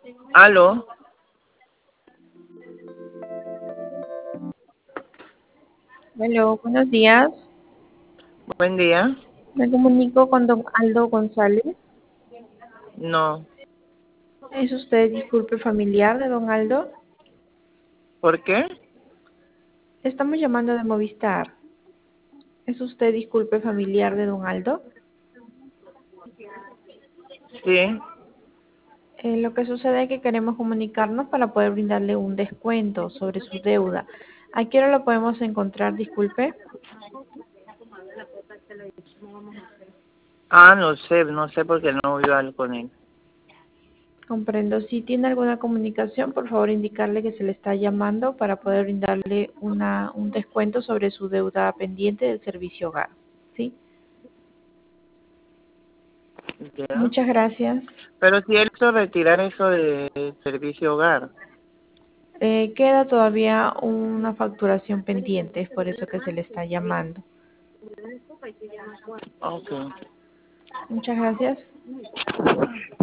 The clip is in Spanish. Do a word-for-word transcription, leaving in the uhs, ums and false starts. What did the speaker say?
Aló, Hello, buenos días. buen día. Me comunico con don Aldo González. No, ¿Es usted, disculpe, familiar de don Aldo? ¿por qué? Estamos llamando de Movistar. ¿Es usted, disculpe, familiar de don Aldo? Sí, Eh, lo que sucede es que queremos comunicarnos para poder brindarle un descuento sobre su deuda. ¿A qué hora lo podemos encontrar, disculpe? ah, no sé, no sé por qué no voy a hablar con él. Comprendo. Si tiene alguna comunicación, por favor indicarle que se le está llamando para poder brindarle una, un descuento sobre su deuda pendiente del servicio hogar. ¿Sí? ¿Ya? Muchas gracias. Pero si él hizo retirar eso de servicio hogar. Eh, queda todavía una facturación pendiente, es por eso que se le está llamando. Ok. Muchas gracias.